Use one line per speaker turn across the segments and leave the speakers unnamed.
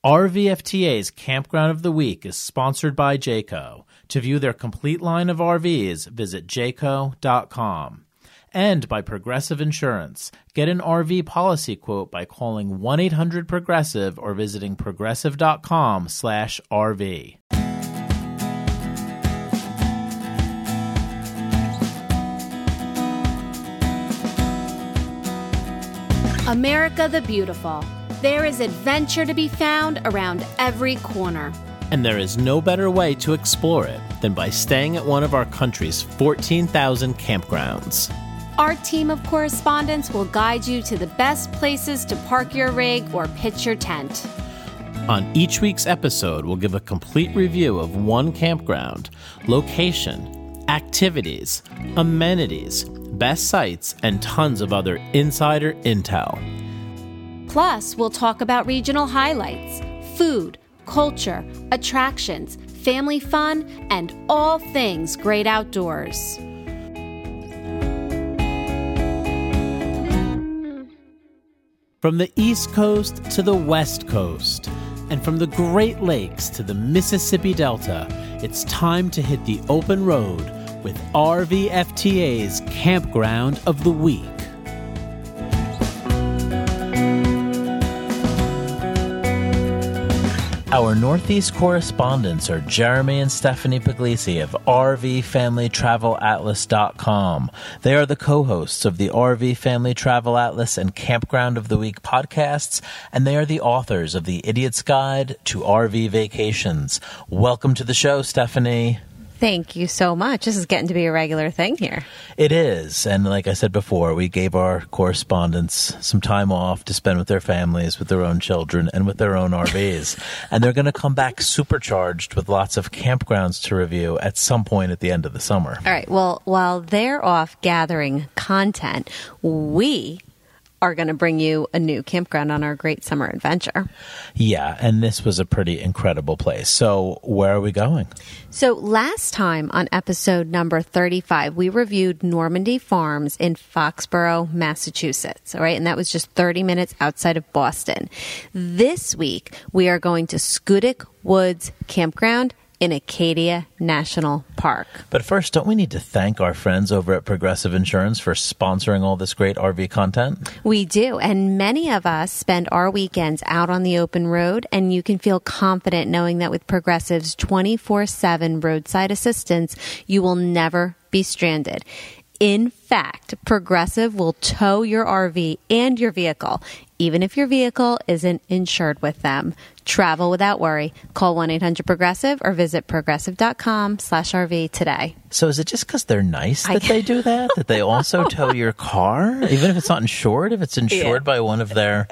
RVFTA's Campground of the Week is sponsored by Jayco. To view their complete line of RVs, visit jayco.com. And by Progressive Insurance. Get an RV policy quote by calling 1-800-PROGRESSIVE or visiting progressive.com/RV.
America the Beautiful. There is adventure to be found around every corner.
And there is no better way to explore it than by staying at one of our country's 14,000 campgrounds.
Our team of correspondents will guide you to the best places to park your rig or pitch your tent.
On each week's episode, we'll give a complete review of one campground, location, activities, amenities, best sites, and tons of other insider intel.
Plus, we'll talk about regional highlights, food, culture, attractions, family fun, and all things great outdoors.
From the East Coast to the West Coast, and from the Great Lakes to the Mississippi Delta, it's time to hit the open road with RVFTA's Campground of the Week. Our Northeast correspondents are Jeremy and Stephanie Puglisi of RVFamilyTravelAtlas.com. They are the co-hosts of the RV Family Travel Atlas and Campground of the Week podcasts, and they are the authors of The Idiot's Guide to RV Vacations. Welcome to the show, Stephanie.
Thank you so much. This is getting to be a regular thing here.
It is. And like I said before, we gave our correspondents some time off to spend with their families, with their own children, and with their own RVs. And they're going to come back supercharged with lots of campgrounds to review at some point at the end of the summer.
All right. Well, while they're off gathering content, we are going to bring you a new campground on our great summer adventure.
Yeah, and this was a pretty incredible place. So where are we going?
So last time on episode number 35, we reviewed Normandy Farms in Foxborough, Massachusetts. All right, and that was just 30 minutes outside of Boston. This week, we are going to Schoodic Woods Campground in Acadia National Park.
But first, don't we need to thank our friends over at Progressive Insurance for sponsoring all this great RV content?
We do, and many of us spend our weekends out on the open road, and you can feel confident knowing that with Progressive's 24/7 roadside assistance, you will never be stranded. In fact, Progressive will tow your RV and your vehicle, even if your vehicle isn't insured with them. Travel without worry. Call 1-800-PROGRESSIVE or visit progressive.com/RV today.
So is it just because they're nice that they do that? That they also tow your car? Even if it's not insured? If it's insured by one of their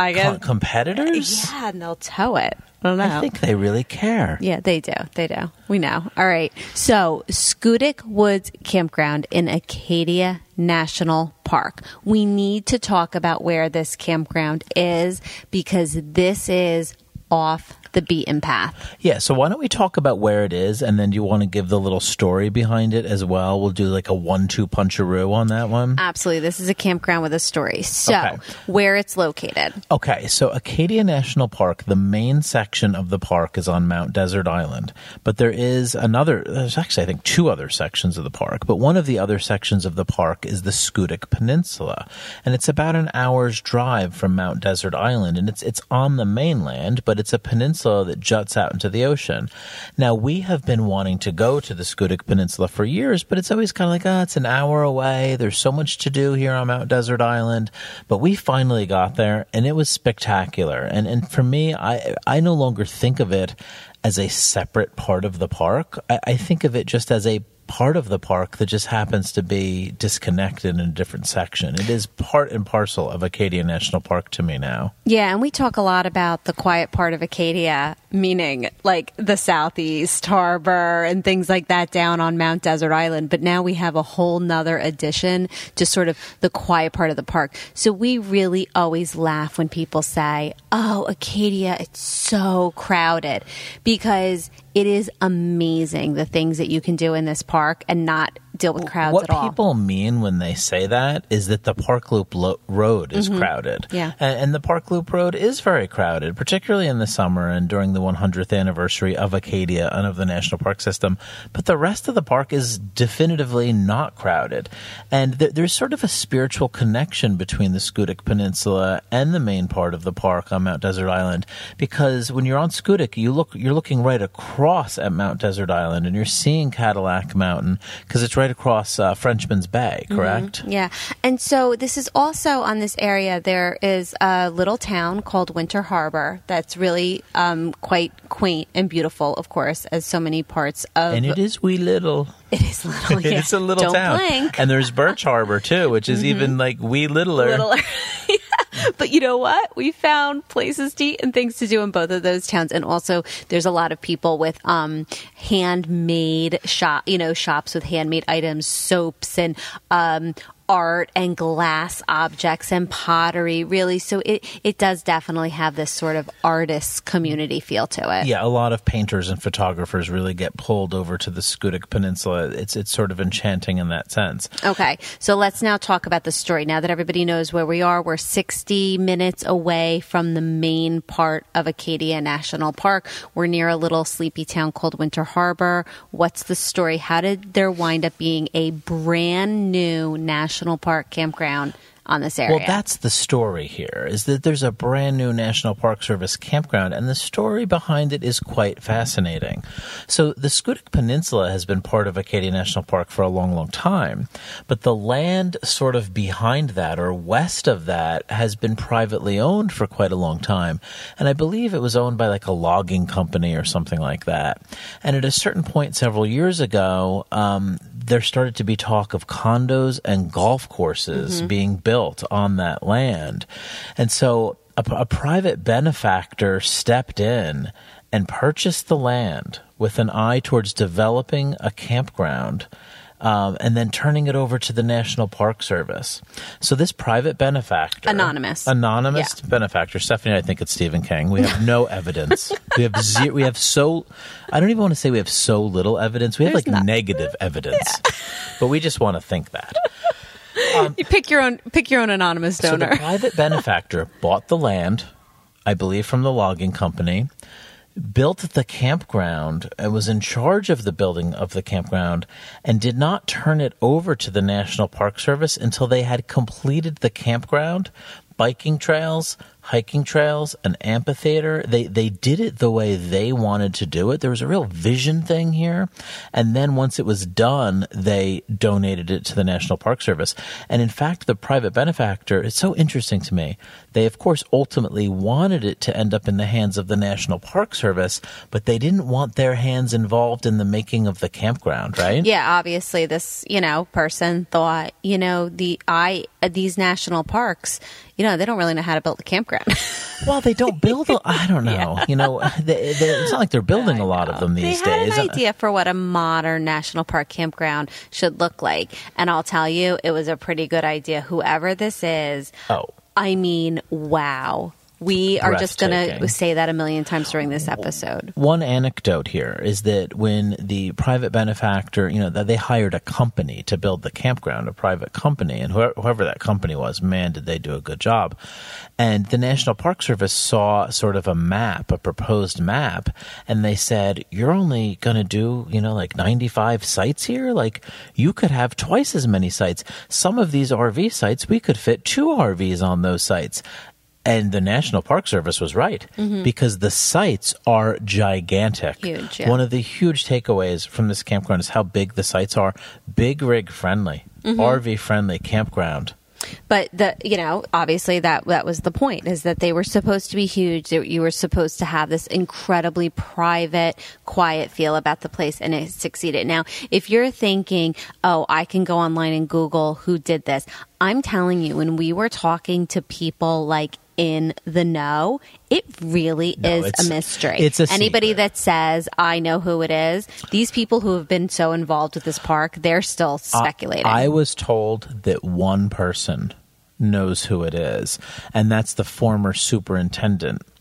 competitors?
Yeah, and they'll tow it. I don't know.
I think they really care.
Yeah, they do. They do. We know. All right. So, Schoodic Woods Campground in Acadia National Park. We need to talk about where this campground is because this is off the beaten path.
Yeah, so why don't we talk about where it is, and then do you want to give the little story behind it as well? We'll do like a 1-2 puncheroo on that one.
Absolutely. This is a campground with a story. So, where it's located.
Okay, so Acadia National Park, the main section of the park is on Mount Desert Island. But there's actually, I think, 2 other sections of the park. But one of the other sections of the park is the Schoodic Peninsula. And it's about an hour's drive from Mount Desert Island. And it's on the mainland, but it's a peninsula that juts out into the ocean. Now, we have been wanting to go to the Schoodic Peninsula for years, but it's always kind of like, it's an hour away. There's so much to do here on Mount Desert Island. But we finally got there, and it was spectacular. And for me, I no longer think of it as a separate part of the park. I think of it just as a part of the park that just happens to be disconnected in a different section. It is part and parcel of Acadia National Park to me now.
Yeah, and we talk a lot about the quiet part of Acadia, meaning like the Southeast Harbor and things like that down on Mount Desert Island. But now we have a whole nother addition to sort of the quiet part of the park. So we really always laugh when people say, oh, Acadia, it's so crowded, because it is amazing the things that you can do in this park and not deal with crowds
what
at all.
What people mean when they say that is that the Park Loop Road is crowded.
Yeah.
And the Park Loop Road is very crowded, particularly in the summer and during the 100th anniversary of Acadia and of the National Park System. But the rest of the park is definitively not crowded. And there's sort of a spiritual connection between the Schoodic Peninsula and the main part of the park on Mount Desert Island, because when you're on Schoodic, you're looking right across at Mount Desert Island, and you're seeing Cadillac Mountain because it's right across Frenchman's Bay, correct?
Mm-hmm. Yeah. And so this is also on this area, there is a little town called Winter Harbor that's really quite quaint and beautiful, of course, as so many parts of...
And it is wee little.
It is little, yeah.
It's a little town.
Don't blink.
And there's Birch Harbor, too, which is even like wee littler.
Yeah. But you know what? We found places to eat and things to do in both of those towns. And also there's a lot of people with handmade shops with handmade items, soaps and art and glass objects and pottery, really. So it does definitely have this sort of artist community feel to it.
Yeah, a lot of painters and photographers really get pulled over to the Schoodic Peninsula. It's sort of enchanting in that sense.
Okay, so let's now talk about the story. Now that everybody knows where we are, we're 60 minutes away from the main part of Acadia National Park. We're near a little sleepy town called Winter Harbor. What's the story? How did there wind up being a brand new national park campground on this area?
Well, that's the story here, is that there's a brand new National Park Service campground, and the story behind it is quite fascinating. So the Schoodic Peninsula has been part of Acadia National Park for a long, long time, but the land sort of behind that or west of that has been privately owned for quite a long time, and I believe it was owned by like a logging company or something like that. And at a certain point several years ago, there started to be talk of condos and golf courses being built on that land. And so a private benefactor stepped in and purchased the land with an eye towards developing a campground and then turning it over to the National Park Service. So this private benefactor...
Anonymous
benefactor. Stephanie, I think it's Stephen King. We have no evidence. We have I don't even want to say we have so little evidence. We have negative evidence. Yeah. But we just want to think that.
You pick your own anonymous donor.
So the private benefactor bought the land, I believe, from the logging company, built the campground and was in charge of the building of the campground and did not turn it over to the National Park Service until they had completed the campground, biking trails, hiking trails, an amphitheater. They did it the way they wanted to do it. There was a real vision thing here. And then once it was done, they donated it to the National Park Service. And in fact, the private benefactor, it's so interesting to me. They, of course, ultimately wanted it to end up in the hands of the National Park Service, but they didn't want their hands involved in the making of the campground, right?
Yeah, obviously this, person thought, these national parks, they don't really know how to build a campground.
Well, they don't build, I don't know. Yeah. It's not like they're building a lot of them these days.
They had an idea for what a modern national park campground should look like. And I'll tell you, it was a pretty good idea. Whoever this is, wow. We are just going to say that a million times during this episode.
One anecdote here is that when the private benefactor, that they hired a company to build the campground, a private company, and whoever that company was, man, did they do a good job. And the National Park Service saw sort of a proposed map, and they said, you're only going to do, 95 sites here? Like, you could have twice as many sites. Some of these RV sites, we could fit 2 RVs on those sites. And the National Park Service was right, because the sites are gigantic.
Huge, yeah.
One of the huge takeaways from this campground is how big the sites are. Big rig friendly, RV friendly campground.
But obviously that was the point, is that they were supposed to be huge. You were supposed to have this incredibly private, quiet feel about the place, and it succeeded. Now, if you're thinking, oh, I can go online and Google who did this, I'm telling you, when we were talking to people like in the know, it really is a mystery.
It's a
Anybody
secret
that says, I know who it is, these people who have been so involved with this park, they're still speculating.
I was told that one person knows who it is, and that's the former superintendent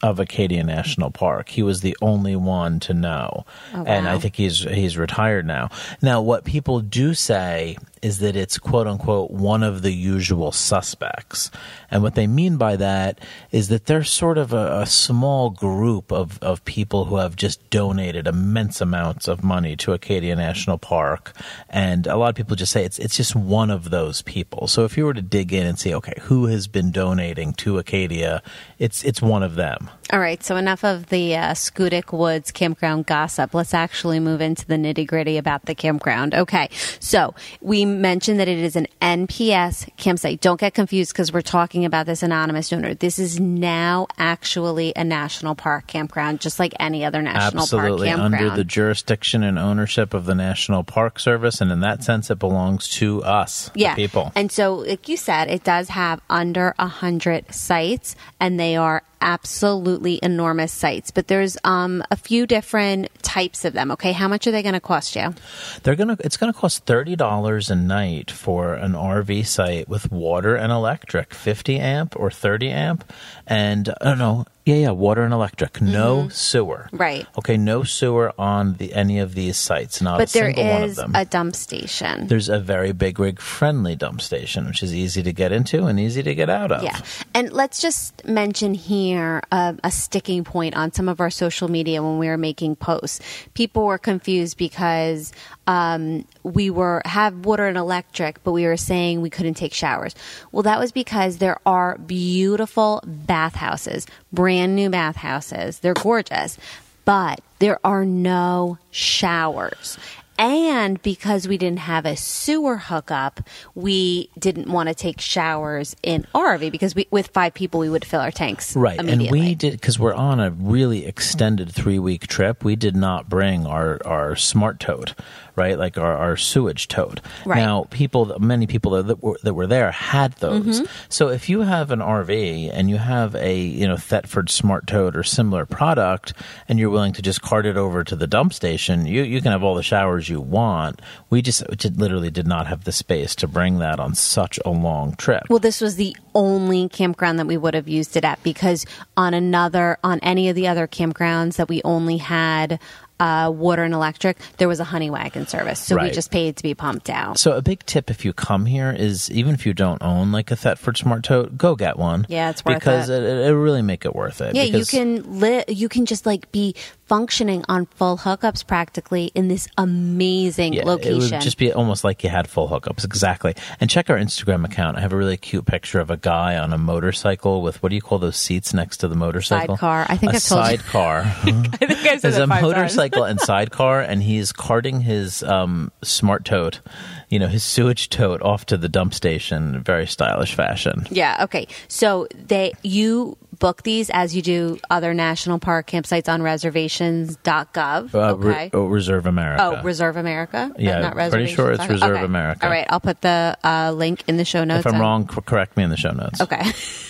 of Acadia National Park. He was the only one to know.
Oh, wow.
And I think he's retired now. Now, what people do say is that it's quote unquote one of the usual suspects. And what they mean by that is that there's sort of a small group of people who have just donated immense amounts of money to Acadia National Park. And a lot of people just say it's just one of those people. So if you were to dig in and see, okay, who has been donating to Acadia, it's one of them.
All right, so enough of the Schoodic Woods campground gossip. Let's actually move into the nitty-gritty about the campground. Okay, so we mentioned that it is an NPS campsite. Don't get confused because we're talking about this anonymous donor. This is now actually a national park campground, just like any other national park campground.
Under the jurisdiction and ownership of the National Park Service, and in that sense, it belongs to us, the people.
And so, like you said, it does have under 100 sites, and they are absolutely enormous sites, but there's a few different types of them. Okay, how much are they going to cost you?
It's going to cost $30 a night for an RV site with water and electric, 50 amp or 30 amp, and water and electric, no sewer.
Right.
Okay, no sewer on any of these sites, not a single one of them.
But there is a dump station.
There's a very big rig friendly dump station, which is easy to get into and easy to get out of.
Yeah, and let's just mention here a sticking point on some of our social media when we were making posts. People were confused because we have water and electric, but we were saying we couldn't take showers. Well, that was because there are beautiful bathhouses, brand new bathhouses. They're gorgeous, but there are no showers. And because we didn't have a sewer hookup, we didn't want to take showers in our RV because with 5 people, we would fill our tanks immediately.
And we did, because we're on a really extended 3-week trip, we did not bring our smart tote, right? Like our sewage tote.
Right.
Now, many people that were there had those.
Mm-hmm.
So if you have an RV and you have a Thetford smart tote or similar product, and you're willing to just cart it over to the dump station, you can have all the showers you want. We just literally did not have the space to bring that on such a long trip.
Well, this was the only campground that we would have used it at, because on any of the other campgrounds that we only had water and electric, there was a honey wagon service. So we just paid to be pumped out.
So a big tip if you come here is, even if you don't own like a Thetford Smart Tote, go get one.
Yeah, it's worth it.
Because it'll really make it worth it.
Yeah, you can just like be functioning on full hookups practically in this amazing location.
It would just be almost like you had full hookups. Exactly. And check our Instagram account. I have a really cute picture of a guy on a motorcycle with, what do you call those seats next to the motorcycle?
Sidecar. I think I've told you.
Sidecar.
I think I said
There's
that
a
5
motorcycle and sidecar, and he's carting his smart tote, his sewage tote off to the dump station in very stylish fashion.
Yeah, okay. So you book these as you do other national park campsites on reservations.gov. Okay.
Reserve America.
Oh, Reserve America?
Yeah,
not
pretty sure it's Reserve America.
All right, I'll put the link in the show notes.
If I'm wrong, correct me in the show notes.
Okay.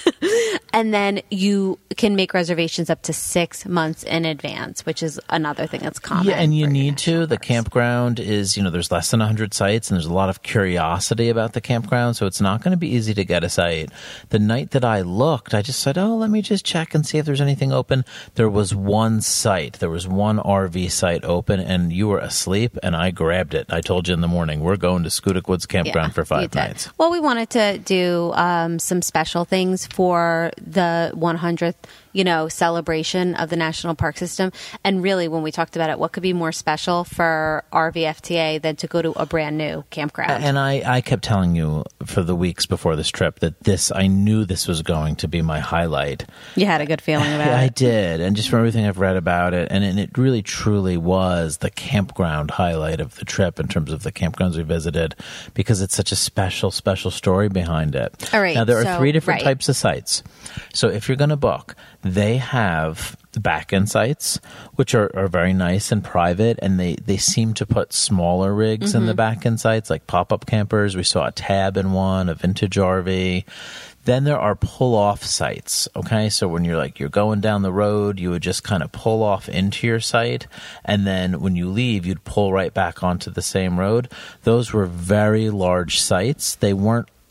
And then you can make reservations up to 6 months in advance, which is another thing that's common.
Yeah, and you need to. The campground is, there's less than 100 sites, and there's a lot of curiosity about the campground, so it's not going to be easy to get a site. The night that I looked, I just said, let me just check and see if there's anything open. There was one site. There was one RV site open, and you were asleep, and I grabbed it. I told you in the morning, we're going to Schoodic Woods Campground for 5 nights.
Well, we wanted to do some special things for the 100th celebration of the National Park System. And really, when we talked about it, what could be more special for RVFTA than to go to a brand new campground?
And I kept telling you for the weeks before this trip that I knew this was going to be my highlight.
You had a good feeling about it.
I did. And just from everything I've read about it, and it really truly was the campground highlight of the trip in terms of the campgrounds we visited, because it's such a special, special story behind it.
All right.
Now, there are 3 different types of sites. So if you're going to book, they have the back-end sites, which are very nice and private, and they seem to put smaller rigs in the back-end sites, like pop-up campers. We saw a Tab in one, a vintage RV. Then there are pull-off sites, okay? So when you're going down the road, you would just kind of pull off into your site, and then when you leave, you'd pull right back onto the same road. Those were very large sites. They weren't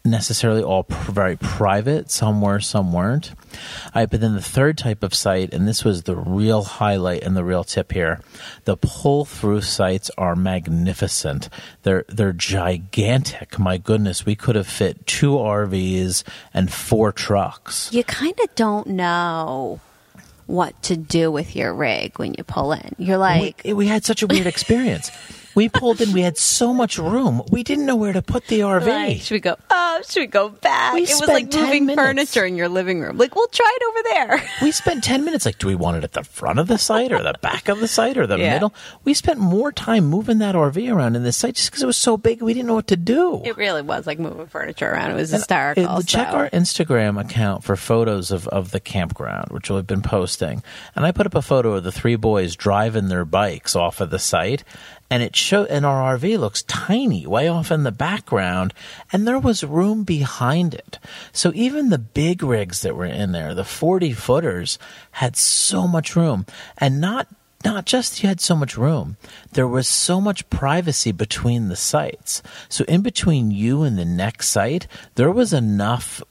necessarily all very private. Some were, some weren't. But then the third type of site, and this was the real highlight and the real tip here, the pull-through sites are magnificent. They're gigantic. My goodness, we could have fit 2 RVs and 4 trucks.
You kind of don't know what to do with your rig when you pull in. You're like...
We had such a weird experience. We pulled in. We had so much room. We didn't know where to put the RV.
Like, should we go up? Should we go back? It was like moving furniture in your living room. Like, we'll try it over there.
We spent 10 minutes. Like, do we want it at the front of the site or the back of the site or the middle? We spent more time moving that RV around in this site just because it was so big. We didn't know what to do.
It really was like moving furniture around. It was hysterical.
Check our Instagram account for photos of the campground, which we've been posting. And I put up a photo of the 3 boys driving their bikes off of the site. And and our RV looks tiny, way off in the background, and there was room behind it. So even the big rigs that were in there, the 40-footers, had so much room. And not just you had so much room, there was so much privacy between the sites. So in between you and the next site, there were enough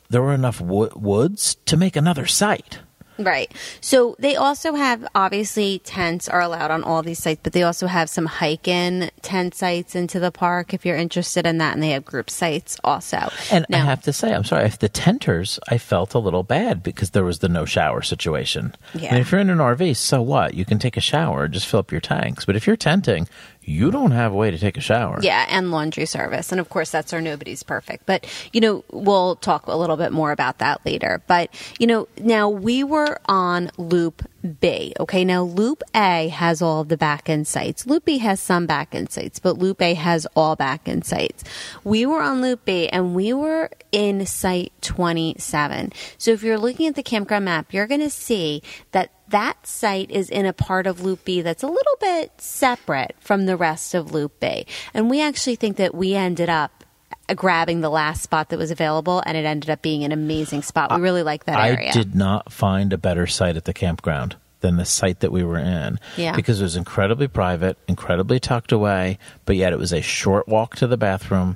woods to make another site.
Right. So they also have, obviously, tents are allowed on all these sites, but they also have some hike-in tent sites into the park if you're interested in that, and they have group sites also.
And now, I have to say, I'm sorry, if the tenters, I felt a little bad because there was the no shower situation. Yeah. I mean, if you're in an RV, so what? You can take a shower, just fill up your tanks. But if you're tenting, you don't have a way to take a shower.
Yeah, and laundry service. And of course, that's our Nobody's Perfect. But, we'll talk a little bit more about that later. But, now we were on Loop B. Okay, now Loop A has all of the back-end sites. Loop B has some back-end sites, but Loop A has all back-end sites. We were on Loop B, and we were in Site 27. So if you're looking at the campground map, you're going to see that site is in a part of Loop B that's a little bit separate from the rest of Loop B. And we actually think that we ended up grabbing the last spot that was available, and it ended up being an amazing spot. We really like that area.
I did not find a better site at the campground than the site that we were in.
Yeah.
Because it was incredibly private, incredibly tucked away, but yet it was a short walk to the bathroom.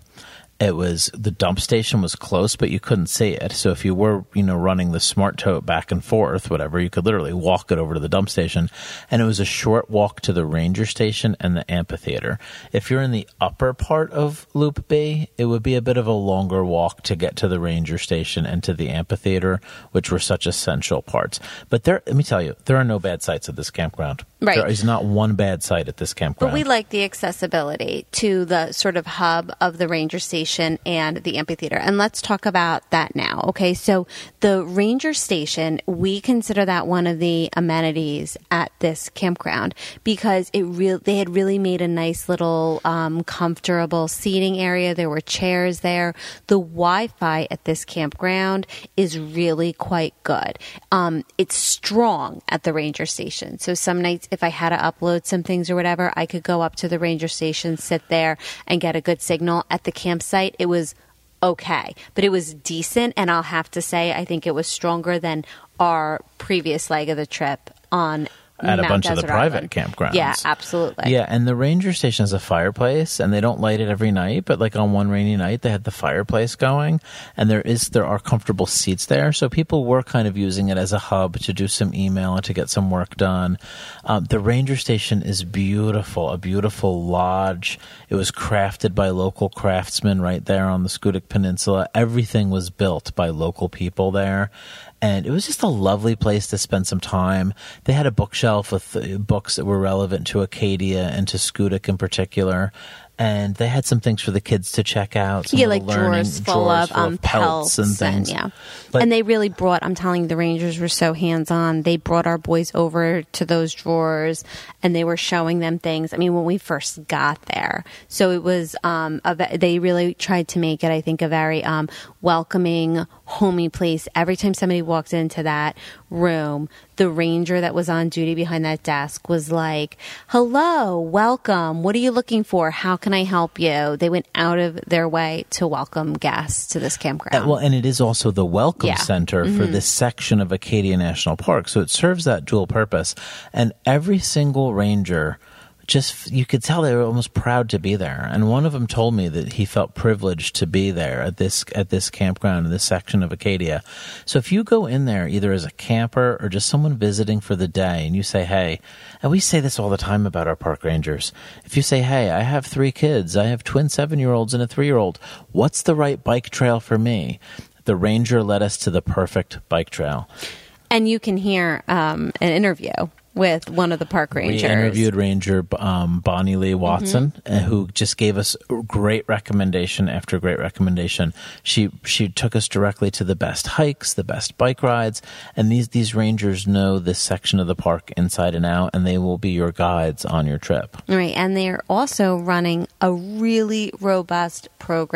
The dump station was close, but you couldn't see it. So if you were, running the smart tote back and forth, whatever, you could literally walk it over to the dump station. And it was a short walk to the ranger station and the amphitheater. If you're in the upper part of Loop B, it would be a bit of a longer walk to get to the ranger station and to the amphitheater, which were such essential parts. But let me tell you, there are no bad sites at this campground.
Right.
There is not one bad site at this campground.
But we like the accessibility to the sort of hub of the ranger station and the amphitheater. And let's talk about that now. Okay, so the ranger station, we consider that one of the amenities at this campground because they had really made a nice little comfortable seating area. There were chairs there. The Wi-Fi at this campground is really quite good. It's strong at the ranger station. So some nights, if I had to upload some things or whatever, I could go up to the ranger station, sit there, and get a good signal. At the campsite, it was okay, but it was decent, and I'll have to say, I think it was stronger than our previous leg of the trip on
at
Mount
a bunch
Desert
of the private
Island.
campgrounds.
Yeah, absolutely.
Yeah, and the ranger station has a fireplace, and they don't light it every night, but like on one rainy night, they had the fireplace going, and there are comfortable seats there, so people were kind of using it as a hub to do some email and to get some work done. The ranger station is beautiful, a beautiful lodge. It was crafted by local craftsmen right there on the Schoodic Peninsula. Everything was built by local people there. And it was just a lovely place to spend some time. They had a bookshelf with books that were relevant to Acadia and to Schoodic in particular. And they had some things for the kids to check out. Some
like drawers full of pelts
and things.
And they really brought, I'm telling you, the Rangers were so hands-on. They brought our boys over to those drawers, and they were showing them things. I mean, when we first got there. So it was, they really tried to make it, I think, a very welcoming, homey place. Every time somebody walked into that room, the ranger that was on duty behind that desk was like, hello, welcome. What are you looking for? How can I help you? They went out of their way to welcome guests to this campground.
And it is also the welcome center for this section of Acadia National Park. So it serves that dual purpose. And every single ranger just, you could tell they were almost proud to be there. And one of them told me that he felt privileged to be there at this campground in this section of Acadia. So if you go in there either as a camper or just someone visiting for the day, and you say, hey, and we say this all the time about our park rangers, if you say, hey, I have 3 kids, I have twin 7-year-olds and a 3-year-old, what's the right bike trail for me? The ranger led us to the perfect bike trail.
And you can hear an interview with one of the park rangers.
We interviewed Ranger Bonnie Lee Watson, who just gave us great recommendation after great recommendation. She took us directly to the best hikes, the best bike rides, and these rangers know this section of the park inside and out, and they will be your guides on your trip.
Right, and they're also running a really robust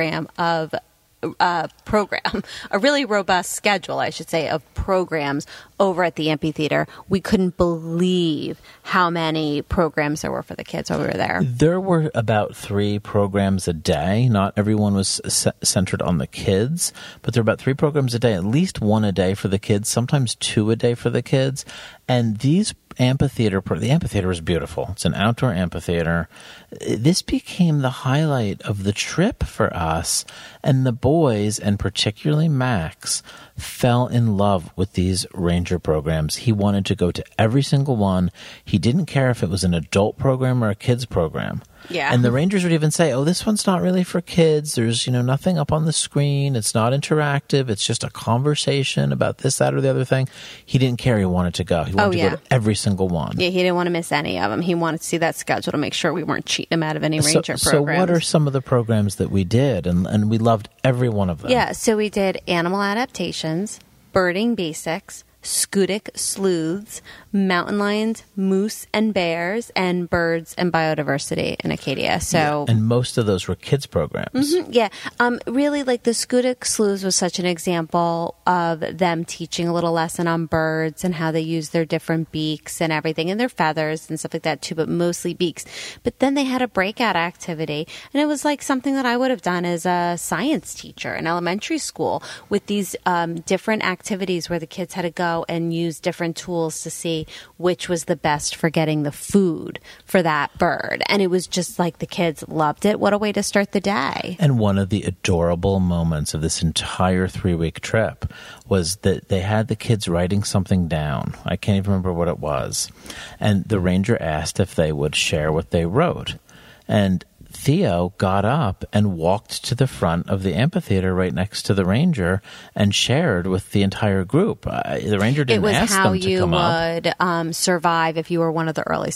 a really robust schedule, I should say, of programs over at the amphitheater. We couldn't believe how many programs there were for the kids while we were there.
There were about 3 programs a day. Not everyone was centered on the kids, but there were about 3 programs a day, at least 1 a day for the kids, sometimes 2 a day for the kids. And the amphitheater is beautiful. It's an outdoor amphitheater. This became the highlight of the trip for us, and the boys, and particularly Max, fell in love with these ranger programs. He wanted to go to every single one. He didn't care if it was an adult program or a kids program.
Yeah.
And the rangers would even say, oh, this one's not really for kids. There's, nothing up on the screen. It's not interactive. It's just a conversation about this, that, or the other thing. He didn't care. He wanted to go. He wanted to go to every single one.
Yeah, he didn't want to miss any of them. He wanted to see that schedule to make sure we weren't cheating him out of any ranger programs.
So what are some of the programs that we did? And we loved every one of them.
Yeah, so we did animal adaptations, birding basics, Scudic sleuths, mountain lions, moose and bears, and birds and biodiversity in Acadia. So,
and most of those were kids programs.
Really, like the Scudic sleuths was such an example of them teaching a little lesson on birds and how they use their different beaks and everything, and their feathers and stuff like that too, but mostly beaks. But then they had a breakout activity, and it was like something that I would have done as a science teacher in elementary school, with these different activities where the kids had to go and use different tools to see which was the best for getting the food for that bird. And it was just like the kids loved it. What a way to start the day.
And one of the adorable moments of this entire 3-week trip was that they had the kids writing something down. I can't even remember what it was. And the ranger asked if they would share what they wrote. And Theo got up and walked to the front of the amphitheater right next to the ranger and shared with the entire group. The ranger didn't ask them to come up.
It was how you would survive if you were one of the early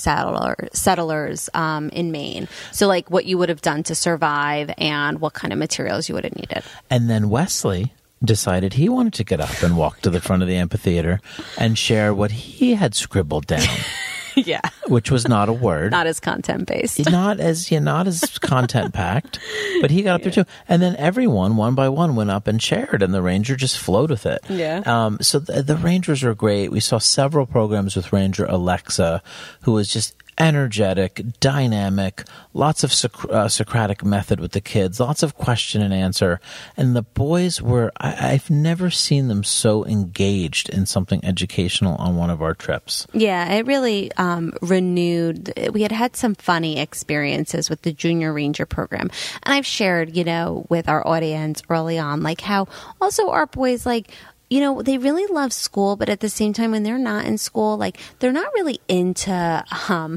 settlers in Maine. So like what you would have done to survive and what kind of materials you would have needed.
And then Wesley decided he wanted to get up and walk to the front of the amphitheater and share what he had scribbled down.
Yeah.
Which was not a word.
Not as content-based.
Not as content-packed. But he got up there too. And then everyone, one by one, went up and shared, and the ranger just flowed with it.
Yeah.
So the rangers were great. We saw several programs with Ranger Alexa, who was just energetic, dynamic, lots of Socratic method with the kids, lots of question and answer. And the boys were, I've never seen them so engaged in something educational on one of our trips.
Yeah, it really renewed. We had some funny experiences with the Junior Ranger program. And I've shared, with our audience early on, like how also our boys, like, they really love school, but at the same time, when they're not in school, like, they're not really into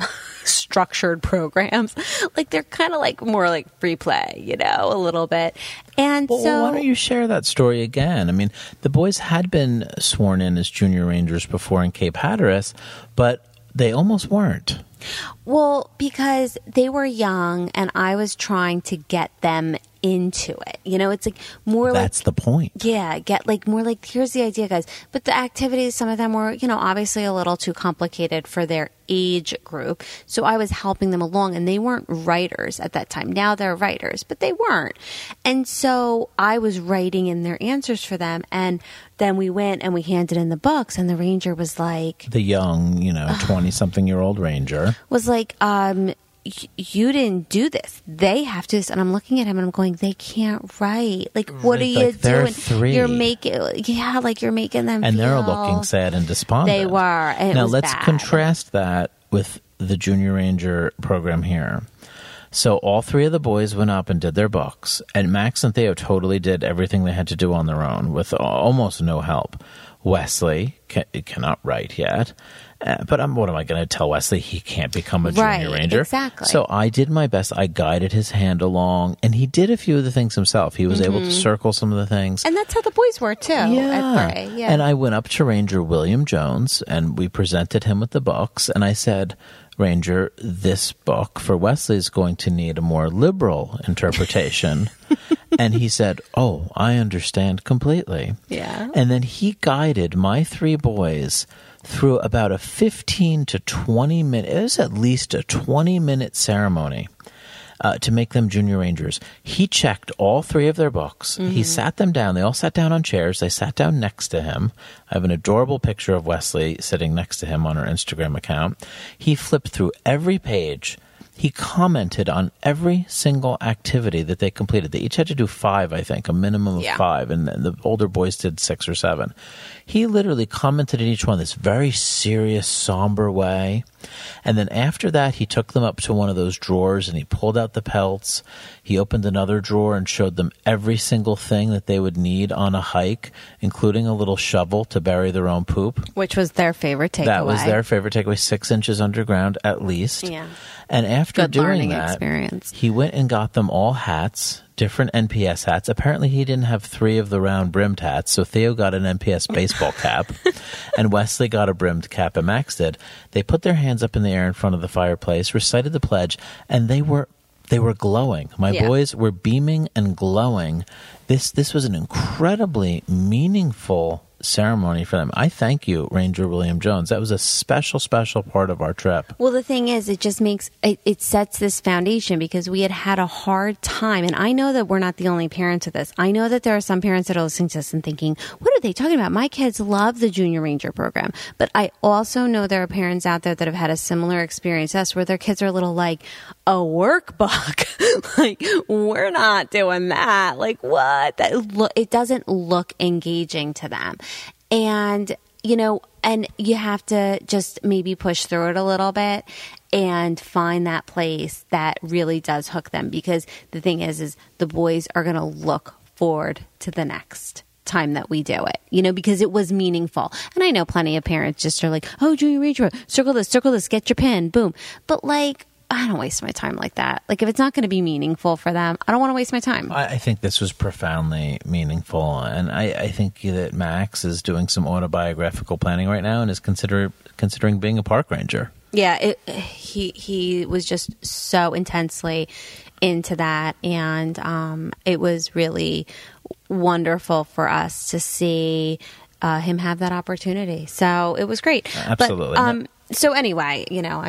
structured programs. Like, they're kind of like more like free play, a little bit. And
so, why don't you share that story again? I mean, the boys had been sworn in as Junior Rangers before in Cape Hatteras, but they almost weren't.
Well, because they were young, and I was trying to get them into it. It's like more
that's the point.
Yeah, get like more like, here's the idea, guys. But the activities, some of them were, obviously a little too complicated for their age group. So I was helping them along, and they weren't writers at that time. Now they're writers, but they weren't. And so I was writing in their answers for them. And then we went and we handed in the books, and the ranger was like,
the young, 20-something-year-old ranger
was like, you didn't do this. They have to. And I'm looking at him and I'm going, they can't write. Like, what are you doing?
3.
You're making them
and
feel.
they're looking sad and despondent.
They were. And
now let's contrast that with the Junior Ranger program here. So all three of the boys went up and did their books, and Max and Theo totally did everything they had to do on their own with almost no help. Wesley cannot write yet, but what am I going to tell Wesley? He can't become a Junior Ranger.
Exactly.
So I did my best. I guided his hand along, and he did a few of the things himself. He was able to circle some of the things.
And that's how the boys were, too, at Bray. Yeah.
And I went up to Ranger William Jones, and we presented him with the books, and I said, Ranger, this book for Wesley is going to need a more liberal interpretation. And he said, oh, I understand completely.
Yeah.
And then he guided my three boys through about a 15 to 20 minute, it was at least a 20-minute ceremony to make them Junior Rangers. He checked all three of their books. He sat them down. They all sat down on chairs. They sat down next to him. I have an adorable picture of Wesley sitting next to him on our Instagram account. He flipped through every page. He commented on every single activity that they completed. They each had to do 5, I think, a minimum of 5, and the older boys did 6 or 7. He literally commented on each one in this very serious, somber way. And then after that, he took them up to one of those drawers and he pulled out the pelts. He opened another drawer and showed them every single thing that they would need on a hike, including a little shovel to bury their own poop.
Which was their favorite takeaway.
That was their favorite takeaway, 6 inches underground at least.
Yeah.
And after
Good
doing
learning
that,
experience.
he went and got them all hats, different NPS hats. Apparently, he didn't have 3 of the round-brimmed hats, so Theo got an NPS baseball cap, and Wesley got a brimmed cap, and Max did. They put their hands up in the air in front of the fireplace, recited the pledge, and they were glowing. My boys were beaming and glowing. This was an incredibly meaningful ceremony for them. I thank you, Ranger William Jones. That was a special, special part of our trip.
Well, the thing is, it just makes, it sets this foundation because we had a hard time. And I know that we're not the only parents of this. I know that there are some parents that are listening to this and thinking, what are they talking about? My kids love the Junior Ranger program. But I also know there are parents out there that have had a similar experience to us where their kids are a little like, a workbook? Like, we're not doing that. Like, what? It doesn't look engaging to them. And, and you have to just maybe push through it a little bit and find that place that really does hook them. Because the thing is the boys are going to look forward to the next time that we do it, because it was meaningful. And I know plenty of parents just are like, oh, Junior Ranger, circle this, get your pin, boom. But I don't waste my time like that. Like, if it's not going to be meaningful for them, I don't want to waste my time.
I think this was profoundly meaningful, and I think that Max is doing some autobiographical planning right now and is considering being a park ranger.
Yeah, he was just so intensely into that, and it was really wonderful for us to see him have that opportunity. So it was great.
Absolutely.
But, so anyway,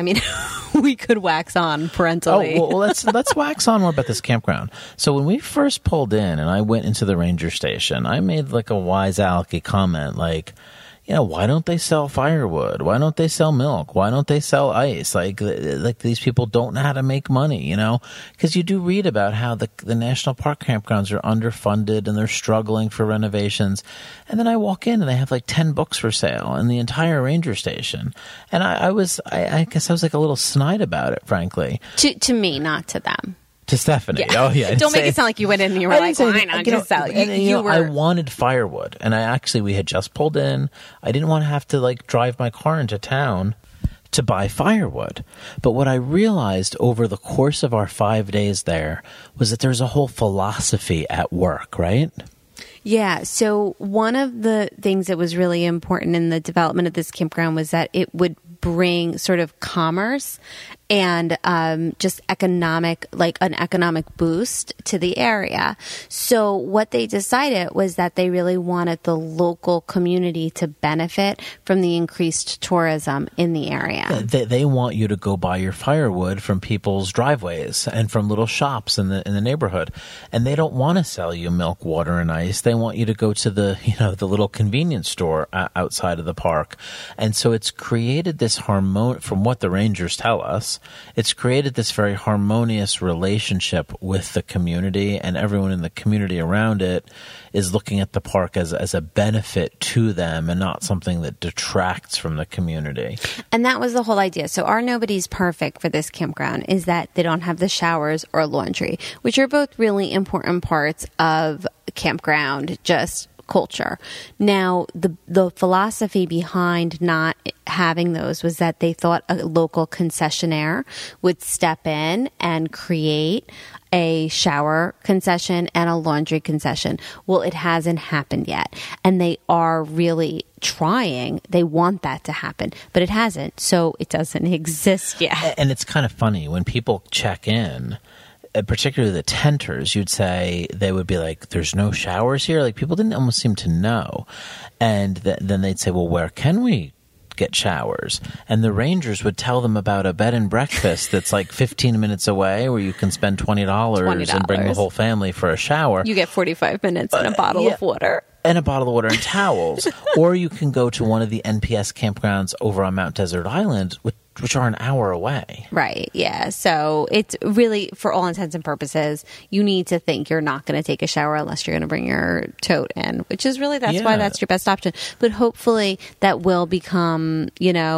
we could wax on parentally.
Oh, well, let's wax on more about this campground. So when we first pulled in and I went into the ranger station, I made like a wise alecky comment like, why don't they sell firewood? Why don't they sell milk? Why don't they sell ice? Like these people don't know how to make money, because you do read about how the national park campgrounds are underfunded and they're struggling for renovations. And then I walk in and they have like 10 books for sale in the entire ranger station. And I guess I was like a little snide about it, frankly.
To me, not to them.
To Stephanie.
Yeah.
Oh, yeah.
Don't make it sound like you went in and you were like, why not just sell?
I wanted firewood. And we had just pulled in. I didn't want to have to drive my car into town to buy firewood. But what I realized over the course of our 5 days there was that there's a whole philosophy at work, right?
Yeah. So one of the things that was really important in the development of this campground was that it would bring sort of commerce and just an economic boost to the area. So what they decided was that they really wanted the local community to benefit from the increased tourism in the area.
They want you to go buy your firewood from people's driveways and from little shops in the neighborhood. And they don't want to sell you milk, water, and ice. They want you to go to the little convenience store outside of the park. And so it's created this from what the rangers tell us, it's created this very harmonious relationship with the community, and everyone in the community around it is looking at the park as a benefit to them and not something that detracts from the community.
And that was the whole idea. So our Nobody's Perfect for this campground is that they don't have the showers or laundry, which are both really important parts of campground, just culture. Now, the philosophy behind not having those was that they thought a local concessionaire would step in and create a shower concession and a laundry concession. Well, it hasn't happened yet. And they are really trying. They want that to happen, but it hasn't. So it doesn't exist yet.
And it's kind of funny when people check in, particularly the tenters, you'd say they would be like, there's no showers here. Like, people didn't almost seem to know. And then they'd say, well, where can we get showers? And the rangers would tell them about a bed and breakfast that's like 15 minutes away where you can spend $20 and bring the whole family for a shower.
You get 45 minutes and a bottle of water.
And a bottle of water and towels. Or you can go to one of the NPS campgrounds over on Mount Desert Island, which are an hour away.
Right, yeah. So it's really, for all intents and purposes, you need to think you're not going to take a shower unless you're going to bring your tote in, which is really, that's why that's your best option. But hopefully that will become,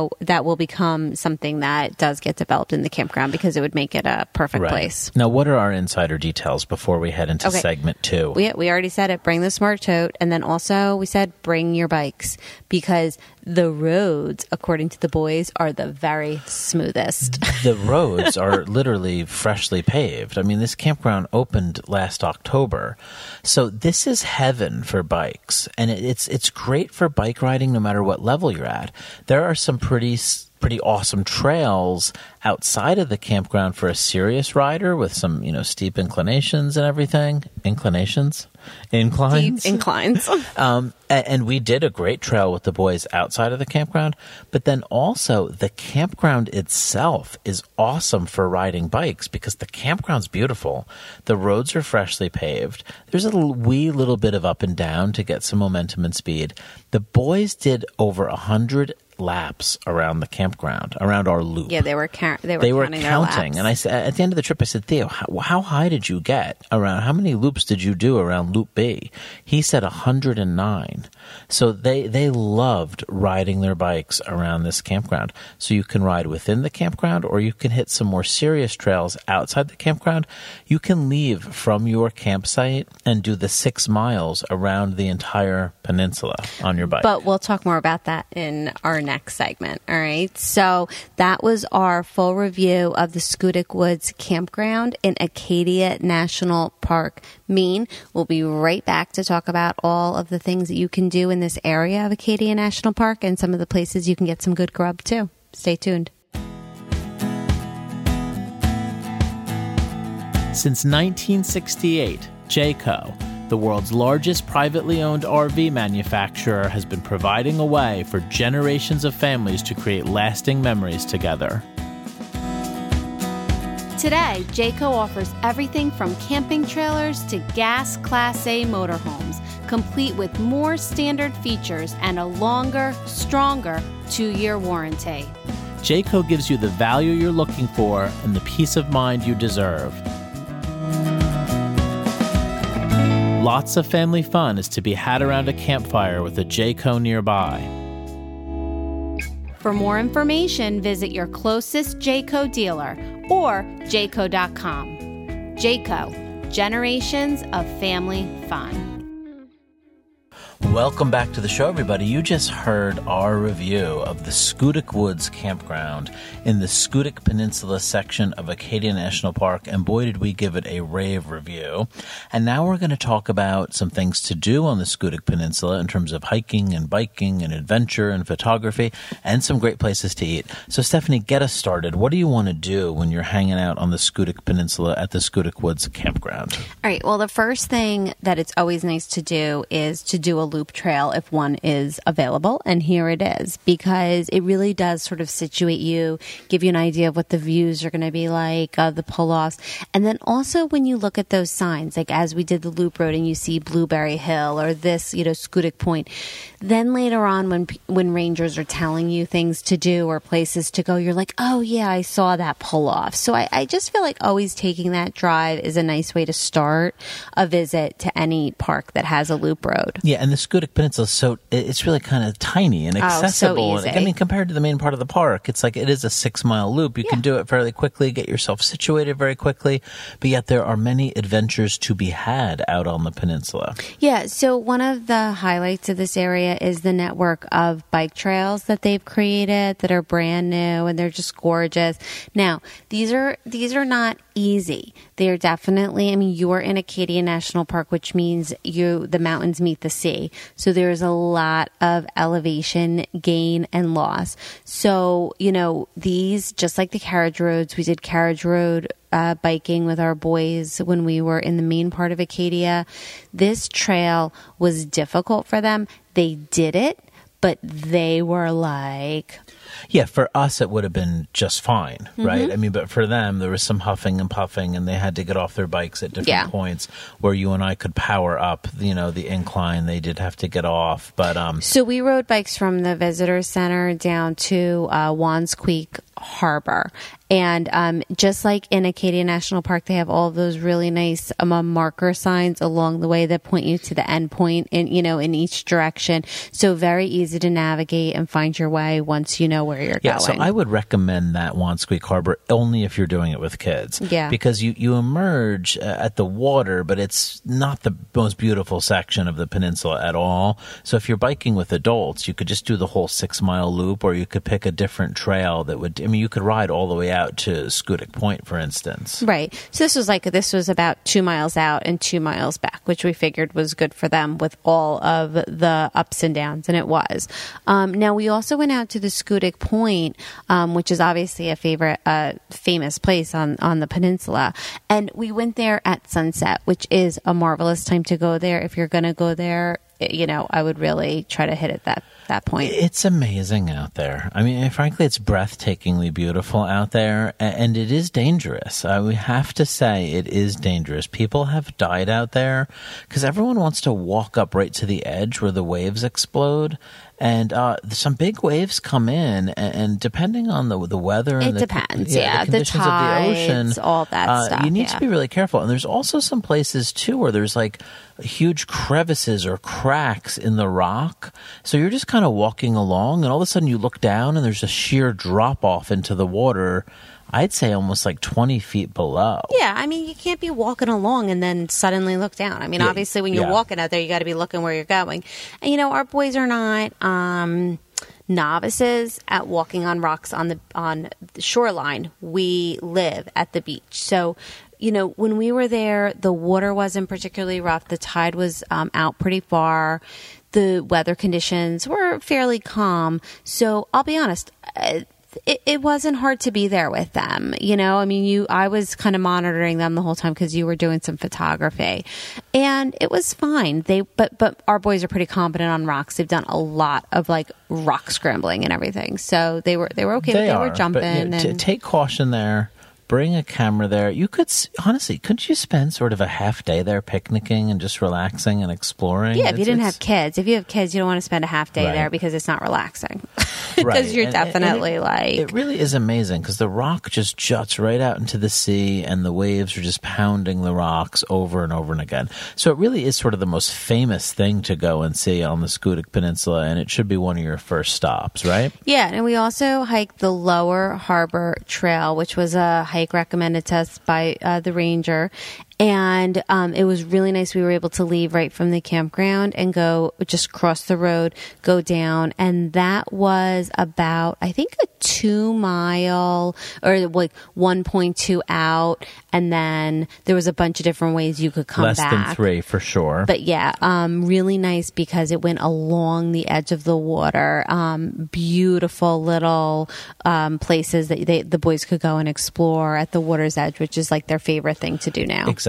something that does get developed in the campground, because it would make it a perfect place.
Now, what are our insider details before we head into segment 2?
We already said it, bring the smart tote. And then also we said bring your bikes, because the roads, according to the boys, are the very smoothest.
The roads are literally freshly paved. I mean, this campground opened last October. So this is heaven for bikes. And it's great for bike riding no matter what level you're at. There are some pretty awesome trails outside of the campground for a serious rider with some, steep inclinations and everything. Inclines. And we did a great trail with the boys outside of the campground. But then also the campground itself is awesome for riding bikes, because the campground's beautiful. The roads are freshly paved. There's a wee little bit of up and down to get some momentum and speed. The boys did over 100 laps around the campground, around our loop.
Yeah, they were counting.
And I said, at the end of the trip, I said, Theo, how high did you get around? How many loops did you do around Loop B? He said 109. So they loved riding their bikes around this campground. So you can ride within the campground, or you can hit some more serious trails outside the campground. You can leave from your campsite and do the 6 miles around the entire peninsula on your bike.
But we'll talk more about that in our next segment. All right. So that was our full review of the Schoodic Woods Campground in Acadia National Park, Maine. We'll be right back to talk about all of the things that you can do in this area of Acadia National Park and some of the places you can get some good grub too. Stay tuned.
Since 1968, Jayco, the world's largest privately owned RV manufacturer, has been providing a way for generations of families to create lasting memories together.
Today, Jayco offers everything from camping trailers to gas Class A motorhomes, complete with more standard features and a longer, stronger 2-year warranty.
Jayco gives you the value you're looking for and the peace of mind you deserve. Lots of family fun is to be had around a campfire with a Jayco nearby.
For more information, visit your closest Jayco dealer or jayco.com. Jayco, generations of family fun.
Welcome back to the show, everybody. You just heard our review of the Schoodic Woods Campground in the Schoodic Peninsula section of Acadia National Park, and boy, did we give it a rave review. And now we're going to talk about some things to do on the Schoodic Peninsula in terms of hiking and biking and adventure and photography, and some great places to eat. So, Stephanie, get us started. What do you want to do when you're hanging out on the Schoodic Peninsula at the Schoodic Woods Campground?
All right. Well, the first thing that it's always nice to do is to do a loop trail if one is available. And here it is, because it really does sort of situate you, give you an idea of what the views are going to be like, the pull-offs. And then also when you look at those signs, like as we did the loop road and you see Blueberry Hill or this, Schoodic Point, then later on when rangers are telling you things to do or places to go, you're like, oh yeah, I saw that pull-off. So I just feel like always taking that drive is a nice way to start a visit to any park that has a loop road.
Yeah, and the Schoodic Peninsula, so it's really kind of tiny and accessible.
So easy.
I mean, compared to the main part of the park, it's like it is a 6-mile loop. You can do it fairly quickly, get yourself situated very quickly, but yet there are many adventures to be had out on the peninsula.
Yeah, so one of the highlights of this area is the network of bike trails that they've created that are brand new and they're just gorgeous. Now, these are not easy. They are definitely, you are in Acadia National Park, which means the mountains meet the sea. So there's a lot of elevation gain and loss. So, these, just like the carriage roads, we did carriage road biking with our boys when we were in the main part of Acadia. This trail was difficult for them. They did it, but they were like...
Yeah, for us, it would have been just fine, right? But for them, there was some huffing and puffing, and they had to get off their bikes at different points where you and I could power up, the incline. They did have to get off. But
So we rode bikes from the visitor center down to Wansqueak Harbor. And just like in Acadia National Park, they have all of those really nice marker signs along the way that point you to the end point in each direction. So very easy to navigate and find your way once you know where you're going.
So I would recommend that Wansqueak Harbor only if you're doing it with kids.
Yeah.
Because you emerge at the water, but it's not the most beautiful section of the peninsula at all. So if you're biking with adults, you could just do the whole 6-mile loop, or you could pick a different trail that would, you could ride all the way out to Schoodic Point, for instance.
Right. So this was about 2 miles out and 2 miles back, which we figured was good for them with all of the ups and downs, and it was. Now, we also went out to the Schoodic Point, which is obviously a famous place on the peninsula, and we went there at sunset, which is a marvelous time to go there. If you're going to go there, I would really try to hit it that point.
It's amazing out there. Frankly, it's breathtakingly beautiful out there, and it is dangerous. We have to say it is dangerous. People have died out there because everyone wants to walk up right to the edge where the waves explode. And some big waves come in, and depending on the weather, and
the conditions
the tides,
of the ocean, all that stuff.
You need to be really careful. And there's also some places too where there's like huge crevices or cracks in the rock. So you're just kind of walking along, and all of a sudden you look down, and there's a sheer drop off into the water. I'd say almost like 20 feet below. Yeah,
you can't be walking along and then suddenly look down. Obviously when you're walking out there, you got to be looking where you're going. And, our boys are not novices at walking on rocks on the shoreline. We live at the beach. So, when we were there, the water wasn't particularly rough. The tide was out pretty far. The weather conditions were fairly calm. So I'll be honest, it wasn't hard to be there with them. I was kind of monitoring them the whole time because you were doing some photography, and it was fine. But our boys are pretty competent on rocks. They've done a lot of rock scrambling and everything. So they were okay. They were jumping.
But, take caution there. Bring a camera there. You could, honestly, couldn't you spend sort of a half day there picnicking and just relaxing and exploring?
Yeah, if you didn't have kids. If you have kids, you don't want to spend a half day there because it's not relaxing. Because you're definitely
It really is amazing because the rock just juts right out into the sea, and the waves are just pounding the rocks over and over and again. So it really is sort of the most famous thing to go and see on the Schoodic Peninsula, and it should be one of your first stops, right?
Yeah, and we also hiked the Lower Harbor Trail, which was a hike recommended to us by the ranger. And it was really nice. We were able to leave right from the campground and go just cross the road, go down. And that was about, I think, a 2 mile or 1.2 out. And then there was a bunch of different ways you could come back.
Less than 3 for sure.
But yeah, really nice because it went along the edge of the water. Beautiful little places that the boys could go and explore at the water's edge, which is like their favorite thing to do now.
Exactly.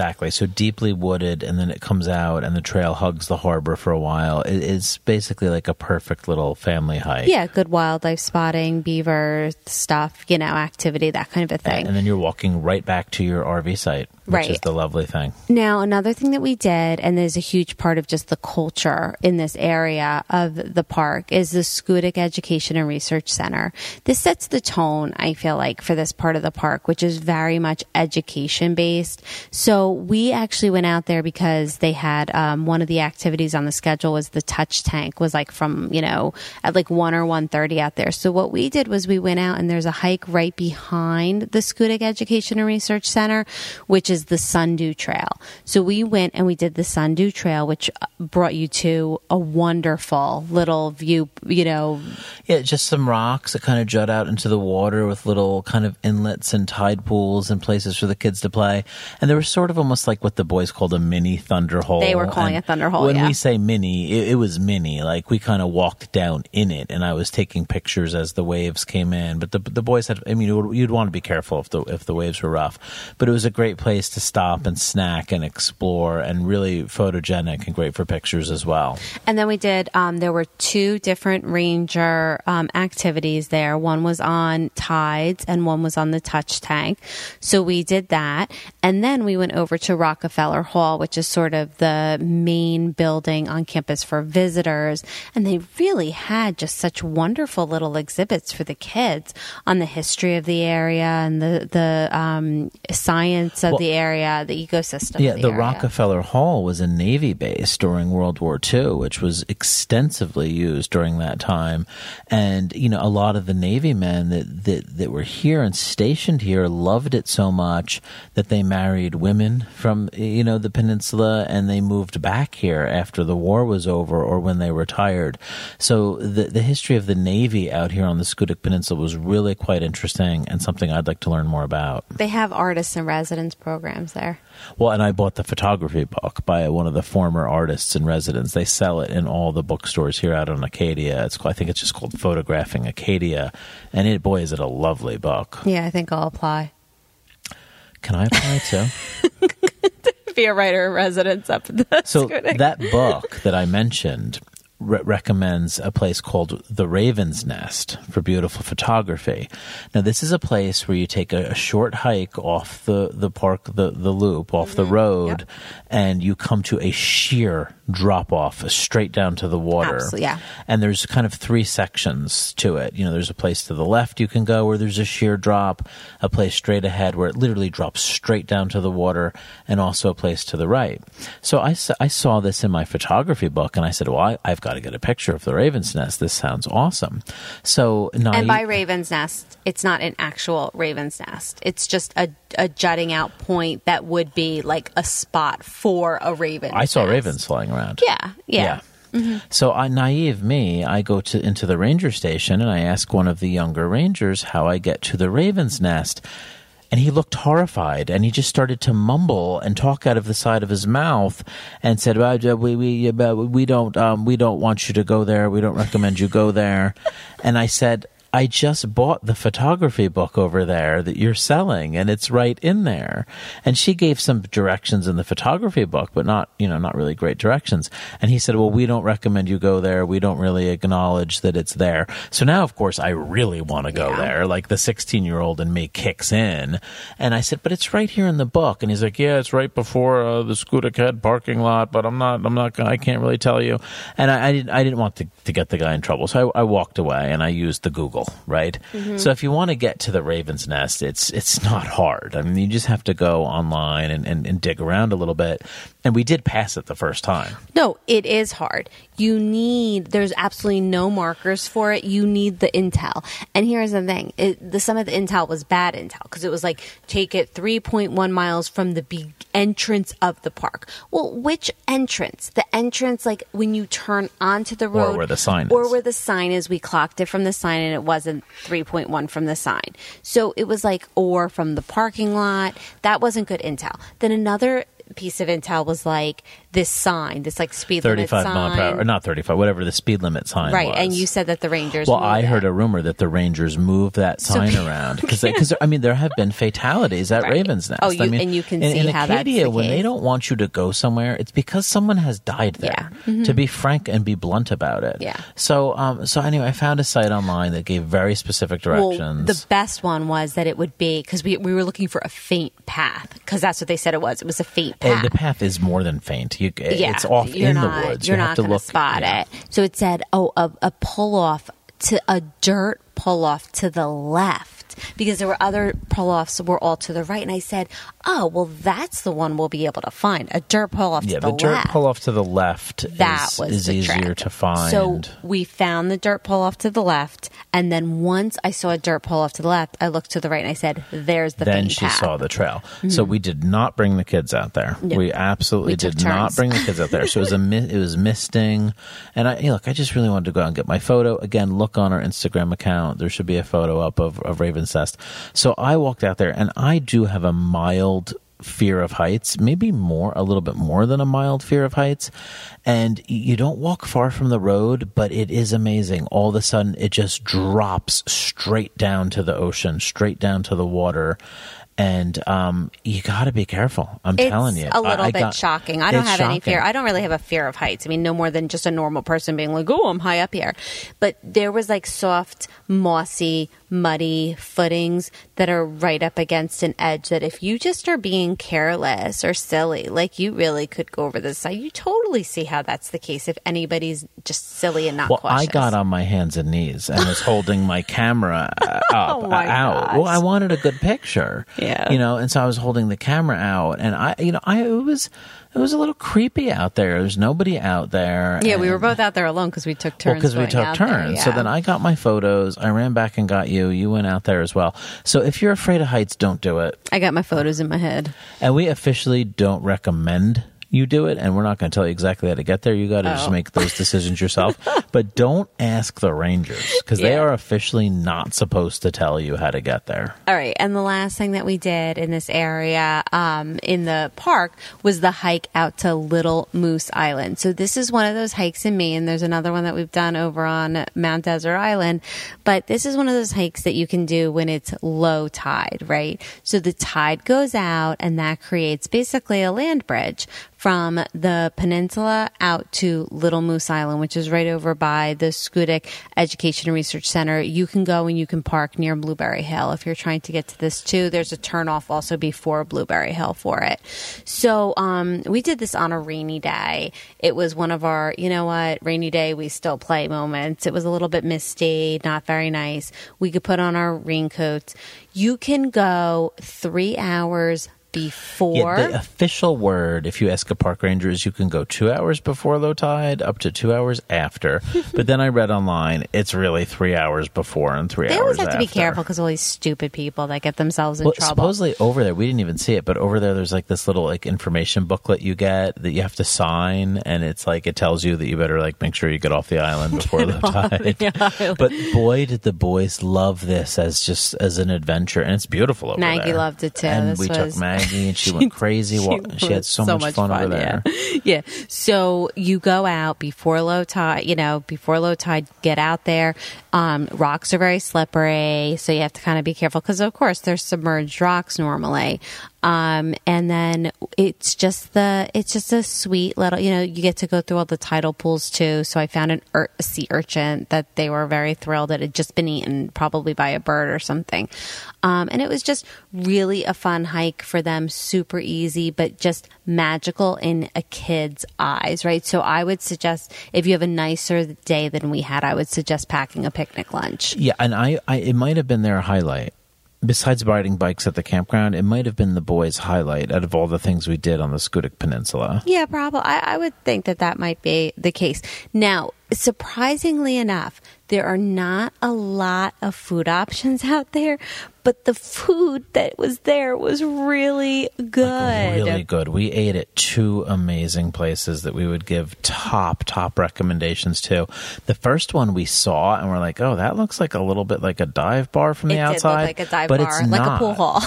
Exactly. So deeply wooded, and then it comes out, and the trail hugs the harbor for a while. It's basically like a perfect little family hike.
Yeah, good wildlife spotting, beaver stuff, activity, that kind of a thing.
And then you're walking right back to your RV site, which is the lovely thing.
Now, another thing that we did, and there's a huge part of just the culture in this area of the park, is the Schoodic Education and Research Center. This sets the tone, I feel like, for this part of the park, which is very much education based. So we actually went out there because they had one of the activities on the schedule was the touch tank, was like from, at like 1 or 1:30 out there. So what we did was we went out, and there's a hike right behind the Schoodic Education and Research Center, which is the Sundew Trail. So we went and we did the Sundew Trail, which brought you to a wonderful little view,
Yeah, just some rocks that kind of jut out into the water with little kind of inlets and tide pools and places for the kids to play. And there was sort of almost like what the boys called a mini thunder hole.
They were calling it thunder hole,
When we say mini, it was mini. Like we kind of walked down in it, and I was taking pictures as the waves came in. But the boys had, you'd want to be careful if the waves were rough. But it was a great place to stop and snack and explore, and really photogenic and great for pictures as well.
And then we did, there were 2 different ranger activities there. One was on tides and one was on the touch tank. So we did that. And then we went over to Rockefeller Hall, which is sort of the main building on campus for visitors. And they really had just such wonderful little exhibits for the kids on the history of the area and the science of the area, the ecosystem
Yeah,
of the
the
area.
Rockefeller Hall was a Navy base during World War II, which was extensively used during that time. And, a lot of the Navy men that were here and stationed here loved it so much that they married women from, the peninsula, and they moved back here after the war was over or when they retired. So the history of the Navy out here on the Schoodic Peninsula was really quite interesting and something I'd like to learn more about.
They have artists in residence programs there.
Well, and I bought the photography book by one of the former artists in residence. They sell it in all the bookstores here out on Acadia. I think it's just called Photographing Acadia. And is it a lovely book.
Yeah, I think I'll apply.
Can I apply too?
Be a writer in residence up at the
So
Schoodic.
that book that I mentioned recommends a place called the Raven's Nest for beautiful photography. Now, this is a place where you take a short hike off the park, the loop, off the road, and you come to a sheer drop-off straight down to the water.
Absolutely, yeah.
And there's kind of 3 sections to it. There's a place to the left you can go where there's a sheer drop, a place straight ahead where it literally drops straight down to the water, and also a place to the right. So I saw this in my photography book, and I said, well, I've got to get a picture of the Raven's Nest. This sounds awesome. So
and by Raven's Nest, it's not an actual Raven's Nest. It's just a jutting out point that would be like a spot for a raven.
I saw ravens flying around.
Yeah. Mm-hmm.
So naive me, I go into the ranger station and I ask one of the younger rangers how I get to the Raven's Nest. And he looked horrified, and he just started to mumble and talk out of the side of his mouth, and said, "We don't want you to go there. We don't recommend you go there." And I said, I just bought the photography book over there that you're selling, and it's right in there. And she gave some directions in the photography book, but not really great directions. And he said, well, we don't recommend you go there. We don't really acknowledge that it's there. So now, of course, I really want to go there. Like the 16-year-old in me kicks in. And I said, but it's right here in the book. And he's like, yeah, it's right before the Schoodic Head parking lot, but I can't really tell you. And I didn't want to get the guy in trouble. So I walked away and I used the Google. Right? Mm-hmm. So if you want to get to the Raven's Nest, it's not hard. I mean, you just have to go online and dig around a little bit. And we did pass it the first time.
No, it is hard. There's absolutely no markers for it. You need the intel. And here's the thing. Some of the intel was bad intel because it was like, take it 3.1 miles from the entrance of the park. Well, which entrance? The entrance, like when you turn onto the road.
Or where the sign is.
Or where the sign is. We clocked it from the sign and it wasn't 3.1 from the sign. So it was like, or from the parking lot. That wasn't good intel. Then another piece of intel was like this sign, this like speed limit
35
sign.
mile per hour, or not 35, whatever the speed limit sign
Right,
was.
and you said that the Rangers
Well,
moved
I heard
it.
a rumor that the Rangers moved that sign around because I mean there have been fatalities at
Right.
Raven's Nest.
Oh,
I mean,
and you can
in
see how that's
Acadia,
the
when they
case.
don't want you to go somewhere, it's because someone has died there.
Yeah.
To be frank and be blunt about it.
Yeah.
So anyway, I found a site online that gave very specific directions.
Well, the best one was that it would be, because we were looking for a faint path, because that's what they said it was. It was a faint path.
And the path is more than faint. It's off
you're
in
not,
the woods.
You're
you
not
have to
going to
look,
spot
yeah.
it. So it said, a pull off to a dirt pull off to the left, because there were other pull offs that were all to the right. And I said, oh, well, that's the one we'll be able to find. A dirt pull off to the
the
left.
dirt pull off to the left
That was
is
the
easier
trick.
to find.
So we found the dirt pull off to the left, and then once I saw a dirt pull off to the left, I looked to the right and I said, "There's the
then
faint
she
path."
saw the trail. So we did not bring the kids out there.
No.
We absolutely
We took
did not
turns.
bring the kids out there. So it was it was misting, and I just really wanted to go out and get my photo. Again, look on our Instagram account. There should be a photo up of Raven's Nest. So I walked out there, and I do have a mild fear of heights, maybe a little bit more than a mild fear of heights. And you don't walk far from the road, but it is amazing. All of a sudden, it just drops straight down to the ocean, straight down to the water. And you got to be careful. I'm telling you.
It's a little bit shocking. I don't have any fear. I don't really have a fear of heights. I mean, no more than just a normal person being like, oh, I'm high up here. But there was like soft, mossy, muddy footings that are right up against an edge that if you just are being careless or silly, like you really could go over the side. You totally see how that's the case if anybody's just silly and not
Well,
cautious.
I got on my hands and knees and was holding my camera up,
Oh my
out.
gosh.
Well, I wanted a good picture.
Yeah.
And so I was holding the camera out, and it was a little creepy out there. There's nobody out there.
Yeah, we
and-
were both out there alone because we took turns.
because we
going
took
out
turns.
there,
So
yeah.
then I got my photos. I ran back and got you. You went out there as well. So if you're afraid of heights, don't do it.
I got my photos in my head.
And we officially don't recommend you do it, and we're not going to tell you exactly how to get there. You got to just make those decisions yourself. But don't ask the rangers, because they
Yeah.
are officially not supposed to tell you how to get there.
All right. And the last thing that we did in this area in the park was the hike out to Little Moose Island. So this is one of those hikes in Maine. There's another one that we've done over on Mount Desert Island. But this is one of those hikes that you can do when it's low tide, right? So the tide goes out, and that creates basically a land bridge from the peninsula out to Little Moose Island, which is right over by the Schoodic Education and Research Center. You can go and you can park near Blueberry Hill if you're trying to get to this too. There's a turnoff also before Blueberry Hill for it. So we did this on a rainy day. It was one of our, rainy day, we still play moments. It was a little bit misty, not very nice. We could put on our raincoats. You can go 3 hours before.
Yeah, the official word, if you ask a park ranger, is you can go 2 hours before low tide, up to 2 hours after. But then I read online, it's really 3 hours before and 3 hours
They always have to be
after.
careful because all these stupid people that get themselves in
Well,
trouble.
supposedly over there, we didn't even see it, but over there's like this little information booklet you get that you have to sign, and it's like it tells you that you better make sure you get off the island before low tide. But boy, did the boys love this as an adventure, and it's beautiful over there.
Maggie loved it too.
And
This
we
was-
took Maggie, and she went crazy. She had so much fun over there.
Yeah. So you go out before low tide, get out there. Rocks are very slippery, so you have to kind of be careful because, of course, there's submerged rocks normally. And then it's just a sweet little, you get to go through all the tidal pools too. So I found a sea urchin that they were very thrilled that it had just been eaten probably by a bird or something. And it was just really a fun hike for them, super easy, but just magical in a kid's eyes, right? So I would suggest if you have a nicer day than we had, I would suggest packing a picnic lunch.
Yeah, and I it might have been their highlight. Besides riding bikes at the campground, it might have been the boys' highlight out of all the things we did on the Schoodic Peninsula.
Yeah, probably. I would think that might be the case. Now, surprisingly enough, there are not a lot of food options out there, but the food that was there was really good.
Really good. We ate at two amazing places that we would give top recommendations to. The first one we saw, and we're like, oh, that looks like a little bit like a dive bar from the
It did look
outside.
like a dive
but
bar,
it's
like
not.
a pool hall.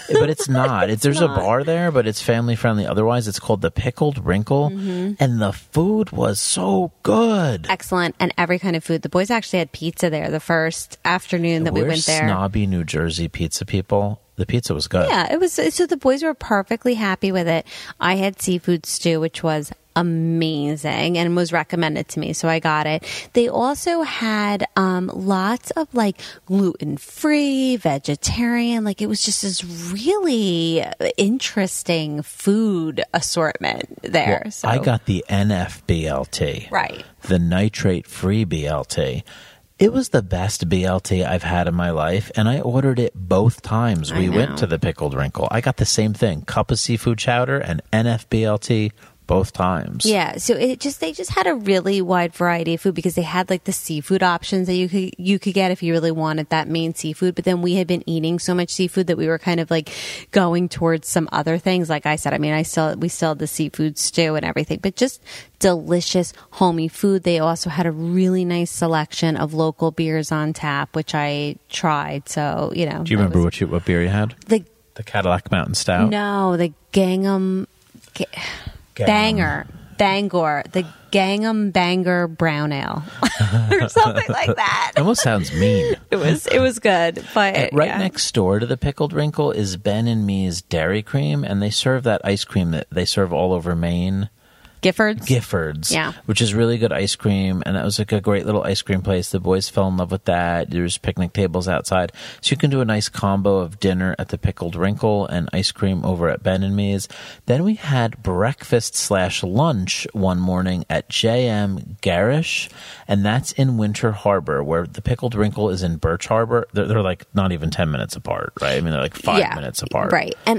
But it's not. There's
not.
a bar there, but it's family friendly. Otherwise, it's called the Pickled Wrinkle, and the food was so good.
Excellent. And every kind of food. The boys actually had pizza there the first afternoon that we
We're
went there.
snobby New Jersey pizza people. The pizza was good.
Yeah, it was. So the boys were perfectly happy with it. I had seafood stew, which was amazing and was recommended to me, so I got it. They also had lots of like gluten-free, vegetarian, like it was just this really interesting food assortment there.
Well,
so
I got the NFBLT,
right.
the nitrate-free BLT. It was the best BLT I've had in my life, and I ordered it both times we went to the Pickled Wrinkle. I got the same thing, cup of seafood chowder and NFBLT both times.
Yeah, so they just had a really wide variety of food because they had like the seafood options that you could get if you really wanted that main seafood. But then we had been eating so much seafood that we were kind of like going towards some other things. Like I said, I mean, we still had the seafood stew and everything, but just delicious homey food. They also had a really nice selection of local beers on tap, which I tried. So do
you remember what beer you had? The Cadillac Mountain Stout.
No, the Bangor, the Gangnam Banger Brown Ale, or something like that.
It almost sounds mean.
It was good, but
right next door to the Pickled Wrinkle is Ben and Me's Dairy Cream, and they serve that ice cream that they serve all over Maine. Gifford's,
yeah,
which is really good ice cream, and that was like a great little ice cream place. The boys fell in love with that. There's picnic tables outside, so you can do a nice combo of dinner at the Pickled Wrinkle and ice cream over at Ben and Me's. Then we had breakfast/lunch one morning at JM Garish, and that's in Winter Harbor, where the Pickled Wrinkle is in Birch Harbor. They're like not even 10 minutes apart, right? I mean, they're like 5 minutes apart,
right? And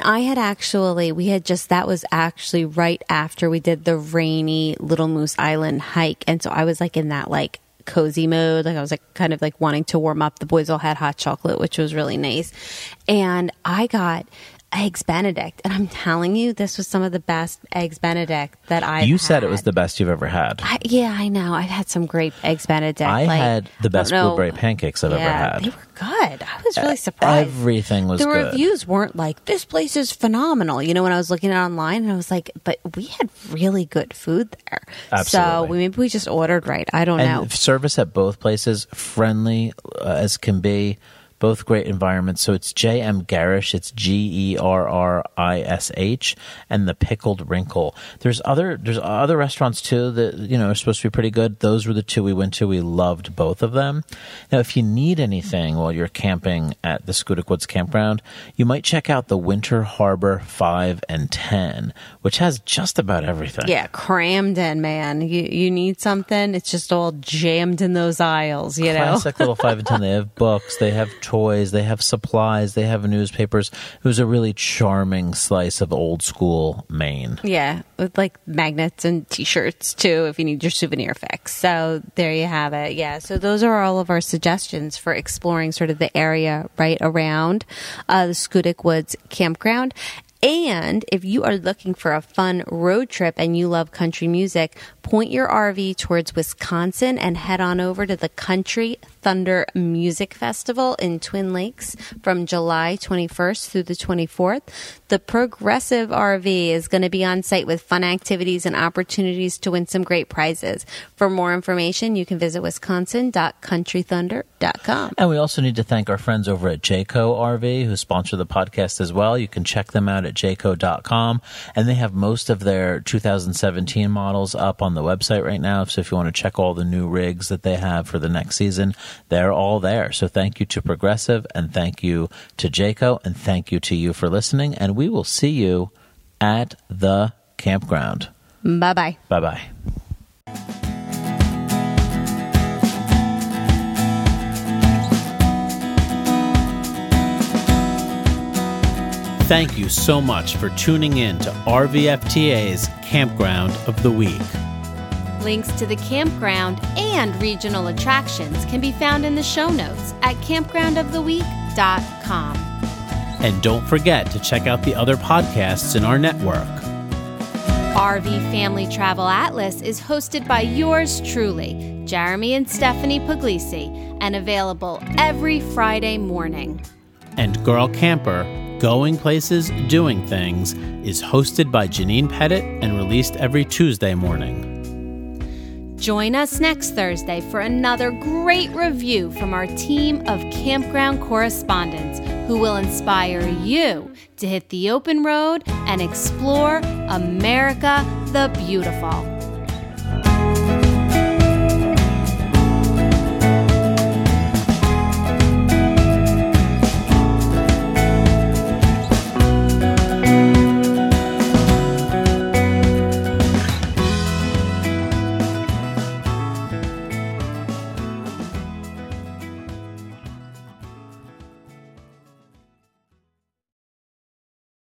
that was actually right after we did the rainy Little Moose Island hike, and so I was like in that like cozy mode, like I was like kind of like wanting to warm up. The boys all had hot chocolate, which was really nice, and I got Eggs Benedict, and I'm telling you, this was some of the best Eggs Benedict that I've
You said it was the best you've ever had.
I know. I've had some great Eggs Benedict.
I had the best blueberry pancakes I've ever had.
They were good. I was really surprised.
Everything was good.
The reviews weren't like, this place is phenomenal. When I was looking at it online, and I was like, but we had really good food there.
Absolutely.
So maybe we just ordered right. I don't know.
Service at both places, friendly as can be. Both great environments. So it's JM Garish, it's Gerrish, and the Pickled Wrinkle. There's other restaurants too that are supposed to be pretty good. Those were the two we went to. We loved both of them. Now, if you need anything while you're camping at the Schoodic Woods Campground, you might check out the Winter Harbor 5 and 10, which has just about everything.
Yeah, crammed in, man. You need something, it's just all jammed in those aisles.
Classic little 5 and 10. They have books. They have toys, they have supplies, they have newspapers. It was a really charming slice of old school Maine.
Yeah, with like magnets and t-shirts too if you need your souvenir fix. So there you have it. Yeah, so those are all of our suggestions for exploring sort of the area right around the Schoodic Woods Campground. And if you are looking for a fun road trip and you love country music, point your RV towards Wisconsin and head on over to the Country Thunder Music Festival in Twin Lakes from July 21st through the 24th. The Progressive RV is going to be on site with fun activities and opportunities to win some great prizes. For more information, you can visit wisconsin.countrythunder.com.
And we also need to thank our friends over at Jayco RV who sponsor the podcast as well. You can check them out at jayco.com, and they have most of their 2017 models up on the website right now. So if you want to check all the new rigs that they have for the next season, they're all there. So thank you to Progressive, and thank you to Jayco, and thank you to you for listening. And we will see you at the campground.
Bye-bye.
Bye-bye. Thank you so much for tuning in to RVFTA's Campground of the Week.
Links to the campground and regional attractions can be found in the show notes at campgroundoftheweek.com.
And don't forget to check out the other podcasts in our network.
RV Family Travel Atlas is hosted by yours truly, Jeremy and Stephanie Puglisi, and available every Friday morning.
And Girl Camper Going Places, Doing Things is hosted by Janine Pettit and released every Tuesday morning.
Join us next Thursday for another great review from our team of campground correspondents who will inspire you to hit the open road and explore America the Beautiful.